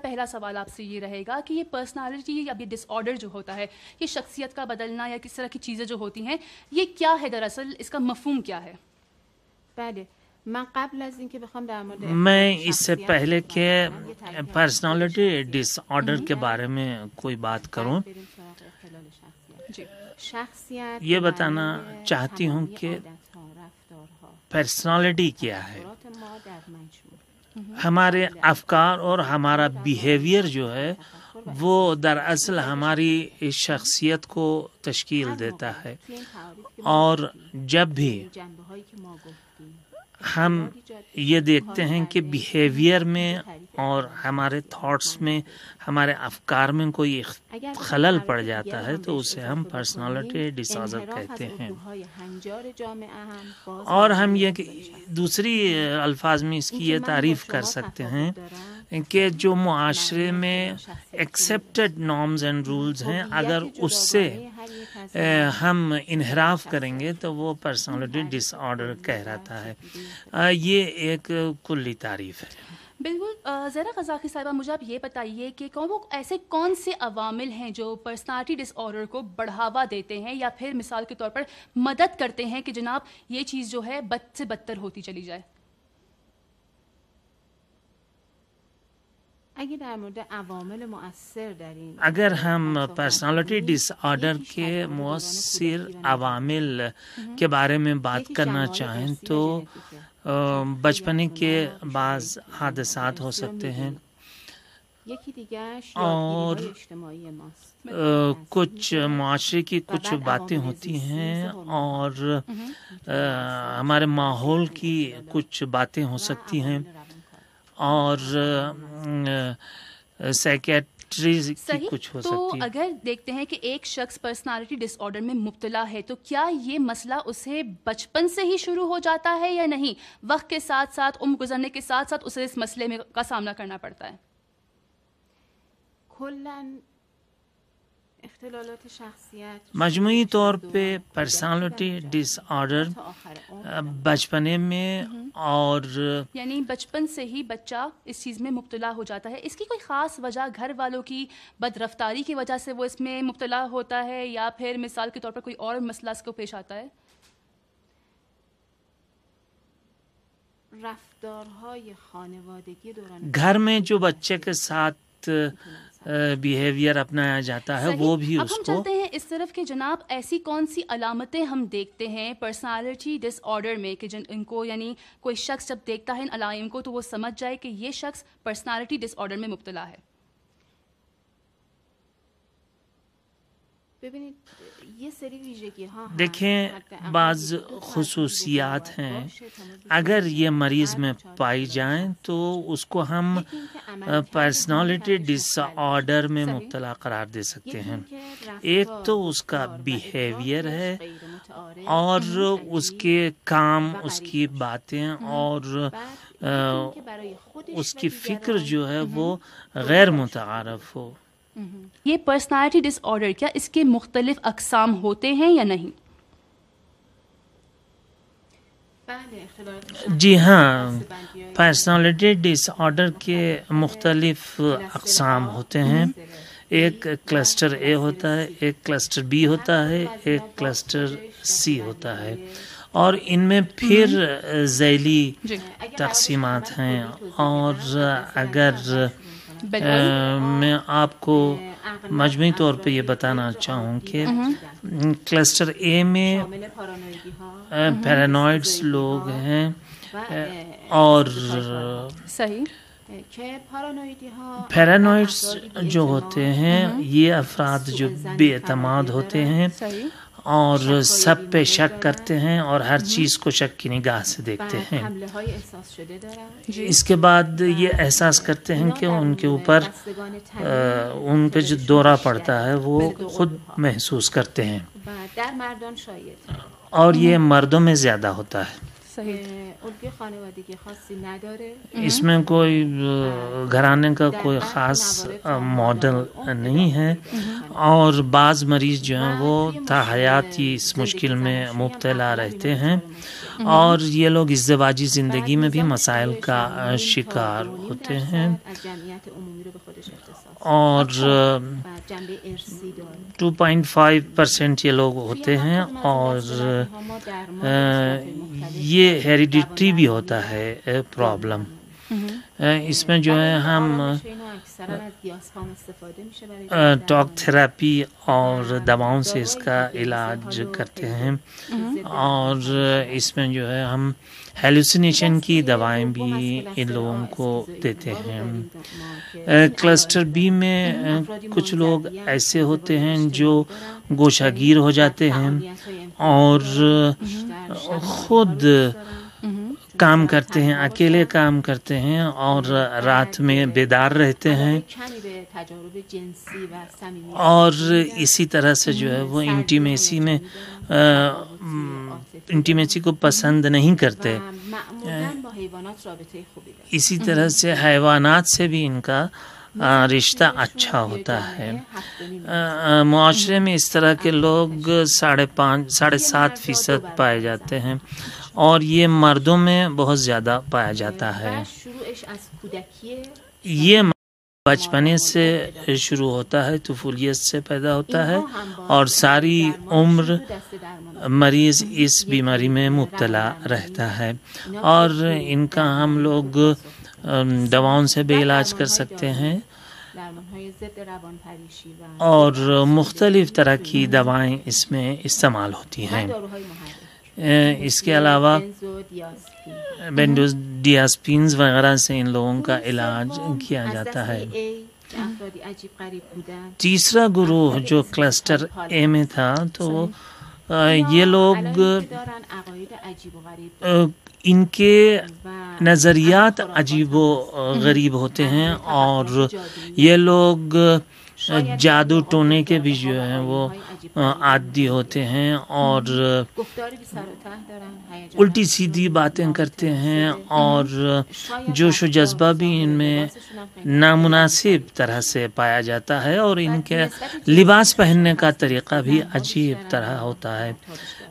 پہلا سوال آپ سے یہ رہے گا کہ یہ پرسنالٹی یا یہ ڈس آرڈر جو ہوتا ہے، یہ شخصیت کا بدلنا یا کس طرح کی چیزیں جو ہوتی ہیں، یہ کیا ہے دراصل، اس کا مفہوم کیا ہے؟ بله من قبل از اینکه بخوام در مورد میں اس سے پہلے کہ پرسنالٹی ڈس آرڈر کے بارے میں کوئی بات کروں، شخصیت یہ بتانا چاہتی ہوں کہ پرسنالٹی کیا ہے. ہمارے افکار اور ہمارا بیہیویئر جو ہے وہ دراصل ہماری شخصیت کو تشکیل دیتا ہے. اور جب بھی ہم یہ دیکھتے ہیں کہ بیہیویئر میں اور ہمارے تھاٹس میں، ہمارے افکار میں کوئی خلل پڑ جاتا ہے تو اسے ہم پرسنالٹی ڈس آرڈر کہتے ہیں. اور ہم یہ دوسری الفاظ میں اس کی یہ تعریف کر سکتے ہیں کہ جو معاشرے میں ایکسیپٹڈ نارمز اینڈ رولز ہیں، اگر اس سے ہم انحراف کریں گے تو وہ پرسنالٹی ڈس آرڈر کہلاتا ہے. یہ ایک کلی تعریف ہے. بالکل. زہرا قذافی صاحبہ، مجھے آپ یہ بتائیے کہ وہ ایسے کون سے عوامل ہیں جو پرسنالٹی ڈس آرڈر کو بڑھاوا دیتے ہیں یا پھر مثال کے طور پر مدد کرتے ہیں کہ جناب یہ چیز جو ہے بد سے بدتر ہوتی چلی جائے؟ اگر ہم پرسنالٹی ڈس آرڈر کے مؤثر عوامل کے بارے میں بات کرنا چاہیں تو بچپنے کے بعض حادثات ہو سکتے ہیں اور کچھ معاشرے کی کچھ باتیں ہوتی ہیں اور ہمارے ماحول کی کچھ باتیں ہو سکتی ہیں اور سائیکیٹری کی کچھ ہو سکتی ہے. تو اگر دیکھتے ہیں کہ ایک شخص پرسنالٹی ڈس آرڈر میں مبتلا ہے تو کیا یہ مسئلہ اسے بچپن سے ہی شروع ہو جاتا ہے یا نہیں؟ وقت کے ساتھ ساتھ، عمر گزرنے کے ساتھ ساتھ اسے اس مسئلے میں کا سامنا کرنا پڑتا ہے؟ مجموعی طور پہ پرسنالٹی ڈس آرڈر بچپنے میں اور یعنی بچپن سے ہی بچہ اس چیز میں مبتلا ہو جاتا ہے. اس کی کوئی خاص وجہ گھر والوں کی بد رفتاری کی وجہ سے وہ اس میں مبتلا ہوتا ہے یا پھر مثال کے طور پر کوئی اور مسئلہ اس کو پیش آتا ہے؟ گھر میں جو بچے کے ساتھ بیہیویئر اپنایا جاتا ہے وہ بھی اس کو. اب ہم چلتے ہیں اس طرف کہ جناب ایسی کون سی علامتیں ہم دیکھتے ہیں پرسنالٹی ڈس آرڈر میں کہ ان کو، یعنی کوئی شخص جب دیکھتا ہے ان علائم کو تو وہ سمجھ جائے کہ یہ شخص پرسنالٹی ڈس آرڈر میں مبتلا ہے؟ دیکھیں، بعض خصوصیات ہیں اگر یہ مریض میں پائی جائیں تو اس کو ہم پرسنالٹی ڈس آرڈر میں مبتلا قرار دے سکتے ہیں. ایک تو اس کا بیہیویئر ہے اور اس کے کام، اس کی باتیں اور اس کی فکر جو ہے وہ غیر متعارف ہو. یہ پرسنالٹی ڈس آرڈر کیا اس کے مختلف اقسام ہوتے ہیں یا نہیں؟ جی ہاں، پرسنالٹی ڈس آرڈر کے مختلف اقسام ہوتے ہیں. ایک کلسٹر اے ہوتا ہے، ایک کلسٹر بی ہوتا ہے، ایک کلسٹر سی ہوتا ہے اور ان میں پھر ذیلی تقسیمات ہیں. اور اگر میں آپ کو مجموعی طور پہ یہ بتانا چاہوں کہ کلسٹر اے میں پیرانوئڈس لوگ ہیں اور پیرانوئڈس جو ہوتے ہیں یہ افراد جو بے اعتماد ہوتے ہیں اور سب پہ شک کرتے ہیں اور ہر چیز کو شک کی نگاہ سے دیکھتے ہیں. اس کے بعد یہ احساس کرتے ہیں کہ ان کے اوپر ان پہ جو دورہ پڑتا ہے وہ خود محسوس کرتے ہیں اور یہ مردوں میں زیادہ ہوتا ہے. اس میں کوئی گھرانے کا کوئی خاص ماڈل نہیں ہے اور بعض مریض جو ہیں وہ تا حیات ہی اس مشکل میں مبتلا رہتے ہیں اور یہ لوگ ازدواجی زندگی میں بھی مسائل کا شکار ہوتے ہیں اور 2.5% یہ لوگ ہوتے ہیں اور یہ ہیریڈیٹری بھی ہوتا ہے پرابلم. اس میں جو ہے ہم ٹاک تھراپی اور دواؤں سے اس کا علاج کرتے ہیں اور اس میں جو ہے ہم ہیلوسینیشن کی دوائیں بھی ان لوگوں کو دیتے ہیں. کلسٹر بی میں کچھ لوگ ایسے ہوتے ہیں جو گوشہ گیر ہو جاتے ہیں اور خود کام کرتے ہیں, اکیلے کام کرتے ہیں اور رات میں بیدار رہتے ہیں اور اسی طرح سے جو ہے وہ انٹیمیسی کو پسند نہیں کرتے. اسی طرح سے حیوانات سے بھی ان کا رشتہ اچھا ہوتا ہے. معاشرے میں اس طرح کے لوگ 7.5% پائے جاتے ہیں اور یہ مردوں میں بہت زیادہ پایا جاتا ہے. یہ بچپنے سے شروع ہوتا ہے, طفولیت سے پیدا ہوتا ہے اور ساری عمر مریض اس بیماری میں مبتلا رہتا ہے اور ان کا ہم لوگ دواؤں سے بھی علاج کر سکتے ہیں اور مختلف طرح کی دوائیں اس میں استعمال ہوتی ہیں. اس کے علاوہ بینزوڈیازپینز وغیرہ سے ان لوگوں کا علاج کیا جاتا ہے. تیسرا گروہ جو کلسٹر اے میں تھا تو یہ لوگ ان کے نظریات عجیب و غریب ہوتے ہیں اور یہ لوگ جادو ٹونے کے بھی جو ہیں وہ عادی ہوتے ہیں اور الٹی سیدھی باتیں کرتے ہیں اور جوش و جذبہ بھی ان میں نامناسب طرح سے پایا جاتا ہے اور ان کے لباس پہننے کا طریقہ بھی عجیب طرح ہوتا ہے.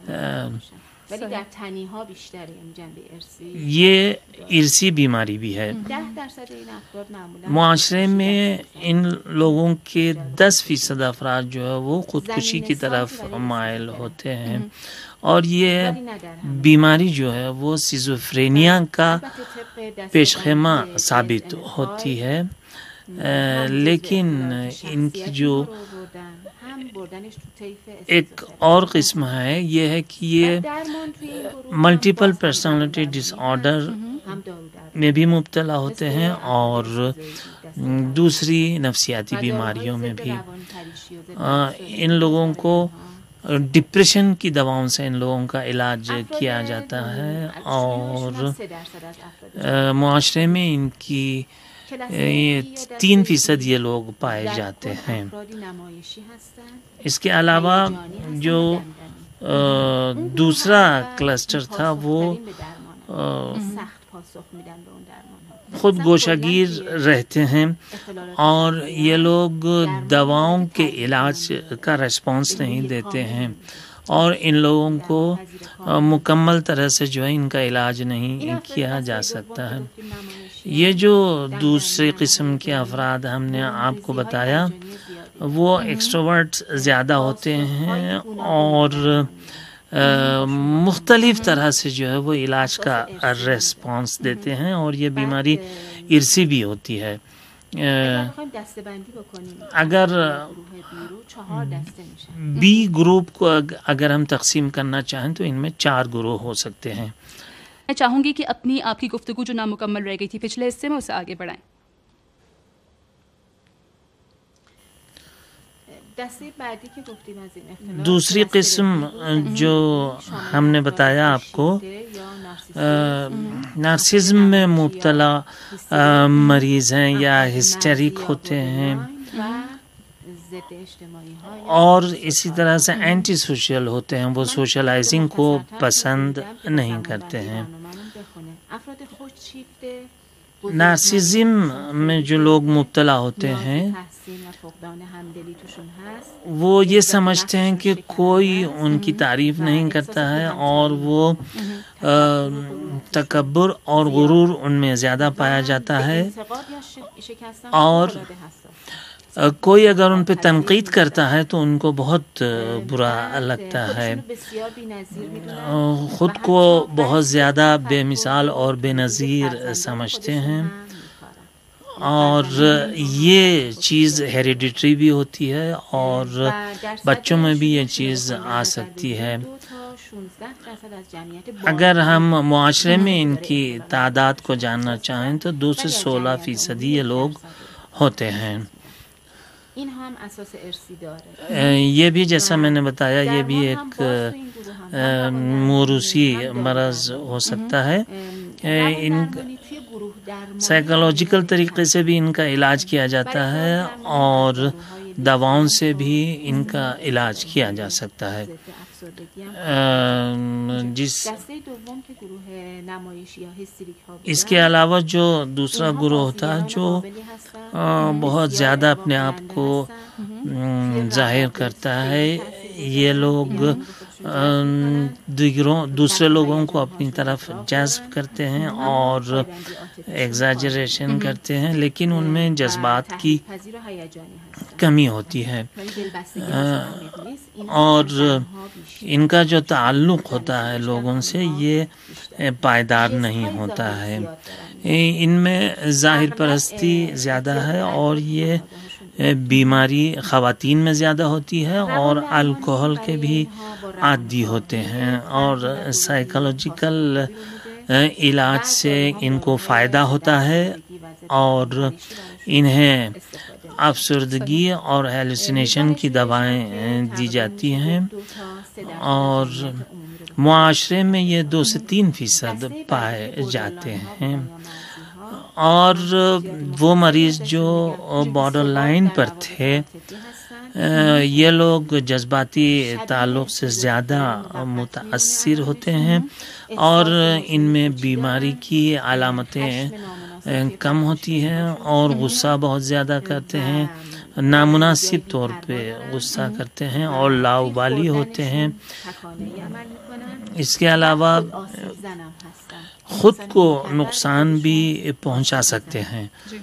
یہ ارثی بیماری بھی ہے. معاشرے میں ان لوگوں کے 10% افراد جو ہے وہ خودکشی کی طرف مائل ہوتے ہیں اور یہ بیماری جو ہے وہ سیزوفرینیا کا پیشخیمہ ثابت ہوتی ہے. لیکن ان کی جو ایک اور قسم ہے یہ ہے کہ یہ ملٹیپل پرسنالٹی ڈس آرڈر میں بھی مبتلا ہوتے ہیں اور دوسری نفسیاتی بیماریوں میں بھی. ان لوگوں کو ڈپریشن کی دواؤں سے ان لوگوں کا علاج کیا جاتا ہے اور معاشرے میں ان کی 3% یہ لوگ پائے جاتے ہیں. اس کے علاوہ جو دوسرا کلسٹر تھا وہ خود گوشہ گیر رہتے ہیں اور یہ لوگ دواؤں کے علاج کا ریسپانس نہیں دیتے ہیں اور ان لوگوں کو مکمل طرح سے جو ہے ان کا علاج نہیں کیا جا سکتا ہے. یہ جو دوسری قسم کے افراد ہم نے آپ کو بتایا وہ ایکسٹروورٹ زیادہ ہوتے ہیں اور مختلف طرح سے جو ہے وہ علاج کا ریسپانس دیتے ہیں اور یہ بیماری ارثی بھی ہوتی ہے. اگر بی گروپ کو اگر ہم تقسیم کرنا چاہیں تو ان میں 4 گروہ ہو سکتے ہیں. میں چاہوں گی کہ آپ کی گفتگو جو نامکمل رہ گئی تھی پچھلے حصے میں اسے آگے بڑھائیں. دوسری قسم جو ہم نے بتایا آپ کو نارسزم میں مبتلا مریض ہیں یا ہسٹیرک ہوتے ہیں اور اسی طرح سے اینٹی سوشل ہوتے ہیں, وہ سوشلائزنگ کو پسند نہیں کرتے ہیں. نارسیزم میں جو لوگ مبتلا ہوتے ہیں وہ یہ سمجھتے ہیں کہ کوئی ان کی تعریف نہیں کرتا ہے اور وہ تکبر اور غرور ان میں زیادہ پایا جاتا ہے، اور کوئی اگر ان پہ تنقید کرتا ہے تو ان کو بہت برا لگتا ہے، خود کو بہت زیادہ بے مثال اور بے نظیر سمجھتے ہیں، اور یہ چیز ہیریڈیٹری بھی ہوتی ہے اور بچوں میں بھی یہ چیز آ سکتی ہے۔ اگر ہم معاشرے میں ان کی تعداد کو جاننا چاہیں تو 2 سے 16% یہ لوگ ہوتے ہیں۔ یہ بھی جیسا میں نے بتایا یہ بھی ایک موروثی مرض ہو سکتا ہے، ان سائیکولوجیکل طریقے سے بھی ان کا علاج کیا جاتا ہے اور دواؤں سے بھی ان کا علاج کیا جا سکتا ہے۔ اس کے علاوہ جو دوسرا گروہ ہوتا ہے جو بہت زیادہ اپنے آپ کو ظاہر کرتا ہے، یہ لوگ دوسرے لوگوں کو اپنی طرف جذب کرتے ہیں اور ایگزاجریشن کرتے ہیں، لیکن ان میں جذبات کی کمی ہوتی ہے اور ان کا جو تعلق ہوتا ہے لوگوں سے یہ پائیدار نہیں ہوتا ہے۔ ان میں ظاہر پرستی زیادہ ہے اور یہ بیماری خواتین میں زیادہ ہوتی ہے اور الکوہل کے بھی عادی ہوتے ہیں، اور سائیکولوجیکل علاج سے ان کو فائدہ ہوتا ہے اور انہیں افسردگی اور ہیلوسینیشن کی دوائیں دی جاتی ہیں، اور معاشرے میں یہ 2 سے 3% پائے جاتے ہیں۔ اور وہ مریض جو بارڈر لائن پر تھے یہ لوگ جذباتی تعلق سے زیادہ متاثر ہوتے ہیں اور ان میں بیماری کی علامتیں کم ہوتی ہیں اور غصہ بہت زیادہ کرتے ہیں، نامناسب طور پہ غصہ کرتے ہیں اور لاؤبالی ہوتے ہیں۔ اس کے علاوہ خود کو نقصان بھی پہنچا سکتے ہیں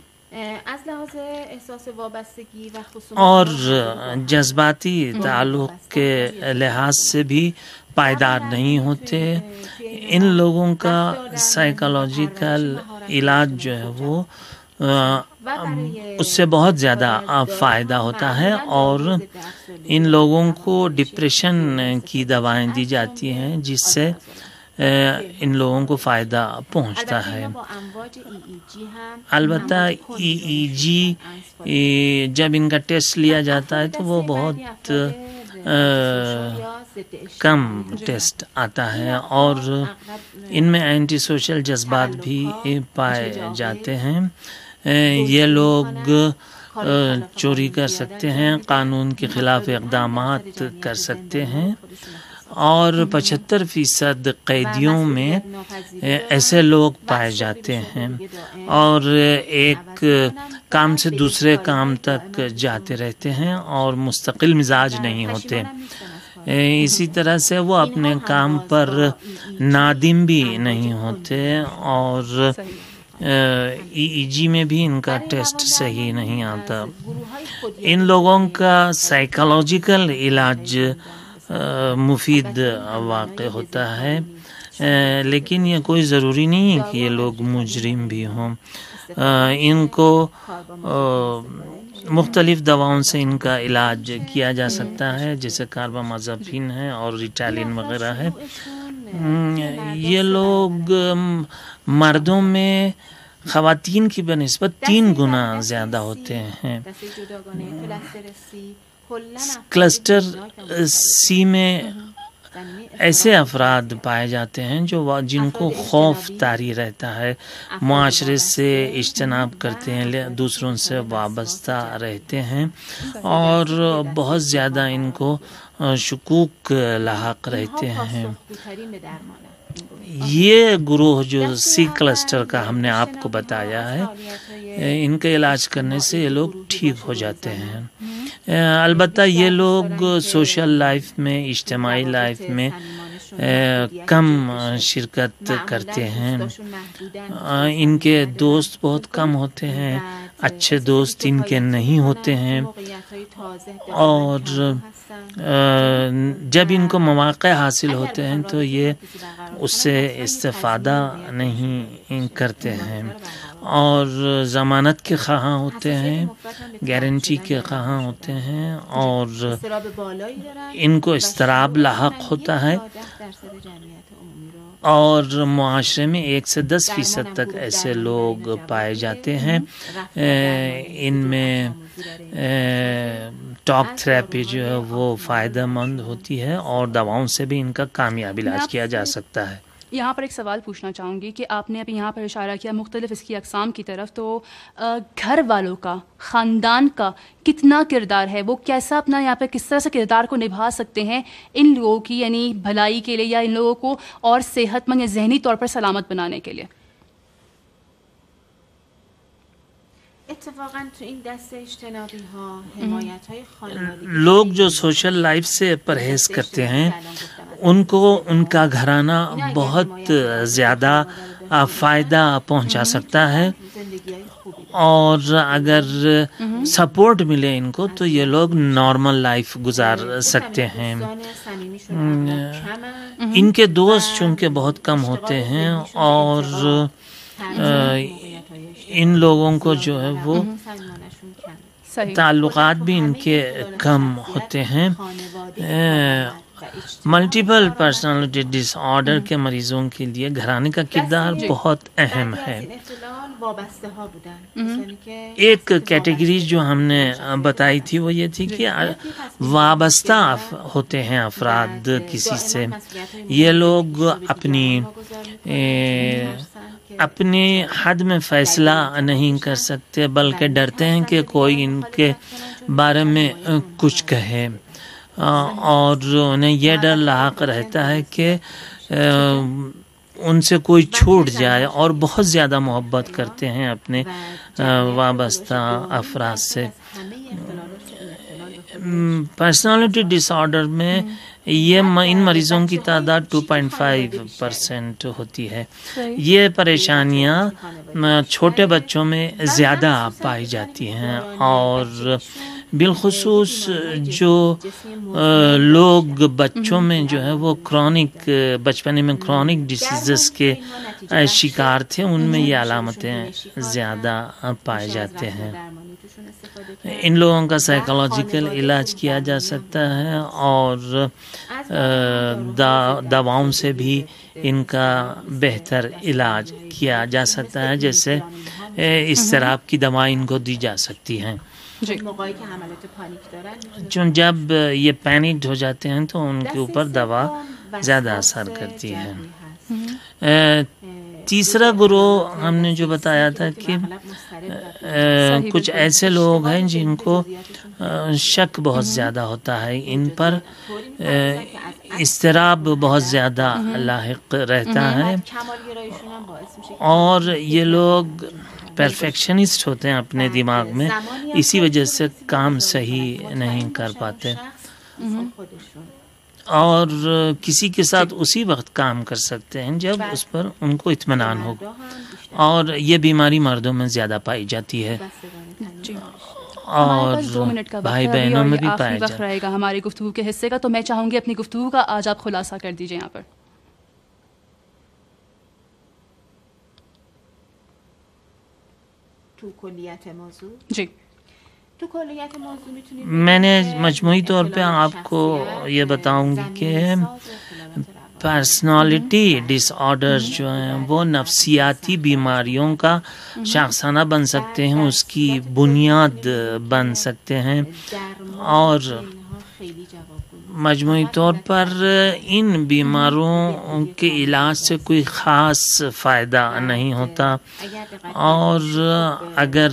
اور جذباتی تعلق کے لحاظ سے بھی پائیدار نہیں ہوتے۔ ان لوگوں کا سائیکولوجیکل علاج جو ہے وہ اس سے بہت زیادہ فائدہ ہوتا ہے اور ان لوگوں کو ڈپریشن کی دوائیں دی جاتی ہیں جس سے ان لوگوں کو فائدہ پہنچتا ہے۔ البتہ EEG جب ان کا ٹیسٹ لیا جاتا ہے تو وہ بہت کم ٹیسٹ آتا ہے اور ان میں اینٹی سوشل جذبات بھی پائے جاتے ہیں۔ یہ لوگ چوری کر سکتے ہیں، قانون کے خلاف اقدامات کر سکتے ہیں اور 75% قیدیوں میں ایسے لوگ پائے جاتے ہیں اور ایک کام سے دوسرے کام تک جاتے رہتے ہیں اور مستقل مزاج نہیں ہوتے۔ اسی طرح سے وہ اپنے کام پر نادم بھی نہیں ہوتے اور EEG میں بھی ان کا ٹیسٹ صحیح نہیں آتا۔ ان لوگوں کا سائیکولوجیکل علاج مفید واقع ہوتا ہے، لیکن یہ کوئی ضروری نہیں ہے کہ یہ لوگ مجرم بھی ہوں۔ ان کو مختلف دواؤں سے ان کا علاج کیا جا سکتا ہے جیسے کاربامازپین ہے اور ریٹالین وغیرہ ہے۔ یہ لوگ مردوں میں خواتین کی بنسبت 3 گنا زیادہ ہوتے ہیں۔ کلسٹر C میں ایسے افراد پائے جاتے ہیں جن کو خوف طاری رہتا ہے، معاشرے سے اجتناب کرتے ہیں، دوسروں سے وابستہ رہتے ہیں اور بہت زیادہ ان کو شکوک لاحق رہتے ہیں۔ یہ گروہ جو سی کلسٹر کا ہم نے آپ کو بتایا ہے، ان کا علاج کرنے سے یہ لوگ ٹھیک ہو جاتے ہیں. البتہ یہ لوگ سوشل لائف میں، اجتماعی لائف میں کم شرکت کرتے ہیں. ان کے دوست بہت کم ہوتے ہیں، اچھے دوست ان کے نہیں ہوتے ہیں، اور جب ان کو مواقع حاصل ہوتے ہیں تو یہ اس سے استفادہ نہیں کرتے ہیں، اور ضمانت کے خواہاں ہوتے ہیں، گارنٹی کے خواہاں ہوتے ہیں، اور ان کو اضطراب لاحق ہوتا ہے. اور معاشرے میں 1 سے 10% تک ایسے لوگ پائے جاتے ہیں. ان میں ٹاک تھراپی جو ہے وہ فائدہ مند ہوتی ہے، اور دواؤں سے بھی ان کا کامیاب علاج کیا جا سکتا ہے. یہاں پر ایک سوال پوچھنا چاہوں گی کہ آپ نے ابھی یہاں پر اشارہ کیا مختلف اس کی اقسام کی طرف، تو گھر والوں کا، خاندان کا کتنا کردار ہے؟ وہ کیسا اپنا یہاں پہ کس طرح سے کردار کو نبھا سکتے ہیں ان لوگوں کی یعنی بھلائی کے لیے، یا ان لوگوں کو اور صحت مند یا ذہنی طور پر سلامت بنانے کے لیے؟ اتفاقاً تو این دسته اجتنابی ها حمایت های خانوادگی، لوگ جو سوشل لائف سے پرہیز کرتے ہیں ان کو ان کا گھرانہ بہت زیادہ فائدہ پہنچا سکتا ہے، اور اگر سپورٹ ملے ان کو تو یہ لوگ نارمل لائف گزار سکتے ہیں. ان کے دوست چونکہ بہت کم ہوتے ہیں، اور ان لوگوں کو جو ہے وہ تعلقات بھی ان کے کم ہوتے ہیں. ملٹیپل پرسنالٹی ڈس آرڈر کے مریضوں کے لیے گھرانے کا کردار بہت اہم ہے. ایک کیٹیگری جو ہم نے بتائی تھی وہ یہ تھی کہ وابستہ ہوتے ہیں افراد کسی سے. یہ لوگ اپنی حد میں فیصلہ نہیں کر سکتے، بلکہ ڈرتے ہیں کہ کوئی ان کے بارے میں کچھ کہے، اور انہیں یہ ڈر لاحق رہتا ہے کہ ان سے کوئی چھوٹ جائے، اور بہت زیادہ محبت کرتے ہیں اپنے وابستہ افراد سے. پرسنالٹی ڈس آرڈر میں ان مریضوں کی تعداد 2.5% ہوتی ہے. یہ پریشانیاں چھوٹے بچوں میں زیادہ پائی جاتی ہیں، اور بالخصوص جو لوگ بچوں میں جو ہے وہ بچپنے میں کرونک ڈیزیزز کے شکار تھے، ان میں یہ علامتیں زیادہ پائے جاتے ہیں. ان لوگوں کا سائیکولوجیکل علاج کیا جا سکتا ہے، اور دواؤں سے بھی ان کا بہتر علاج کیا جا سکتا ہے، جیسے اضطراب کی دوائیں ان کو دی جا سکتی ہیں. چون جب یہ پینکڈ ہو جاتے ہیں تو ان کے اوپر دوا زیادہ اثر کرتی ہے. تیسرا گروہ ہم نے جو بتایا تھا کہ کچھ ایسے لوگ ہیں جن کو شک بہت زیادہ ہوتا ہے، ان پر اضطراب بہت زیادہ لاحق رہتا ہے، اور یہ لوگ پرفیکشنسٹ ہوتے ہیں اپنے دماغ میں، اسی وجہ سے کام صحیح نہیں کر پاتے، اور کسی کے ساتھ اسی وقت کام کر سکتے ہیں جب اس پر ان کو اطمینان ہو. اور یہ بیماری مردوں میں زیادہ پائی جاتی ہے، اور 2 منٹ کا بھائی بہنوں میں بھی پایا وقت رہے گا ہماری گفتگو کے حصے کا. تو میں چاہوں گی اپنی گفتگو کا آج آپ خلاصہ کر دیجیے یہاں پر. جی، میں نے مجموعی طور پہ آپ کو یہ بتاؤں گی کہ پرسنالٹی ڈس آرڈر جو ہیں وہ نفسیاتی بیماریوں کا شاخسانہ بن سکتے ہیں، اس کی بنیاد بن سکتے ہیں، اور مجموعی طور پر ان بیماروں کے علاج سے کوئی خاص فائدہ نہیں ہوتا، اور اگر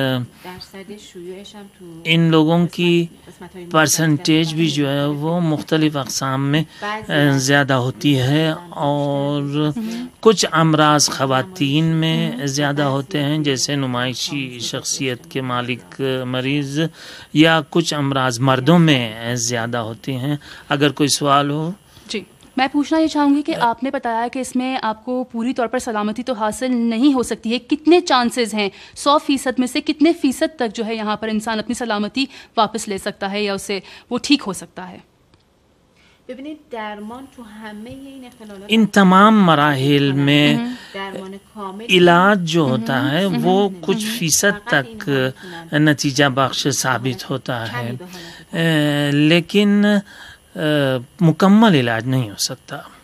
ان لوگوں کی پرسنٹیج بھی جو ہے وہ مختلف اقسام میں زیادہ ہوتی ہے، اور کچھ امراض خواتین میں زیادہ ہوتے ہیں جیسے نمائشی شخصیت کے مالک مریض، یا کچھ امراض مردوں میں زیادہ ہوتی ہیں۔ اگر کوئی سوال ہو۔ جی، میں پوچھنا یہ چاہوں گی کہ آپ نے بتایا کہ اس میں آپ کو پوری طور پر سلامتی تو حاصل نہیں ہو سکتی ہے، کتنے چانسز ہیں 100% میں سے کتنے فیصد تک جو ہے یہاں پر انسان اپنی سلامتی واپس لے سکتا ہے یا اسے وہ ٹھیک ہو سکتا ہے؟ ان تمام مراحل میں علاج جو ہوتا ہے وہ کچھ فیصد تک نتیجہ بخش ثابت ہوتا ہے، لیکن مکمل علاج نہیں ہو سکتا۔